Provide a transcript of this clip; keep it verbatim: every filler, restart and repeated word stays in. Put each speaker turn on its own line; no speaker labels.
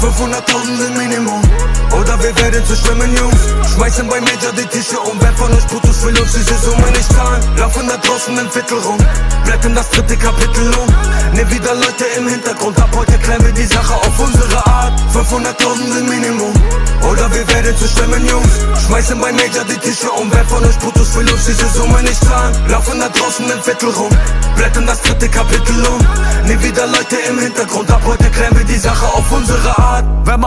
fünfhunderttausend sind Minimum, oder wir werden zu schwimmen, Jungs. Schmeißen bei Major die Tische um. Wer von euch Putos will uns diese Summe nicht zahlen? Laufen da draußen im Viertel rum, blättern das dritte Kapitel um. Ne wieder Leute im Hintergrund, ab heute klären wir die Sache auf unsere Art. fünfhunderttausend sind Minimum, oder wir werden zu schwimmen, Jungs. Schmeißen bei Major die Tische um. Wer von euch Putos will uns diese Summe nicht zahlen? Laufen da draußen im Viertel rum, blättern das dritte Kapitel um. Ne wieder Leute im Hintergrund, ab heute klären wir die Sache auf unsere Art. Wer macht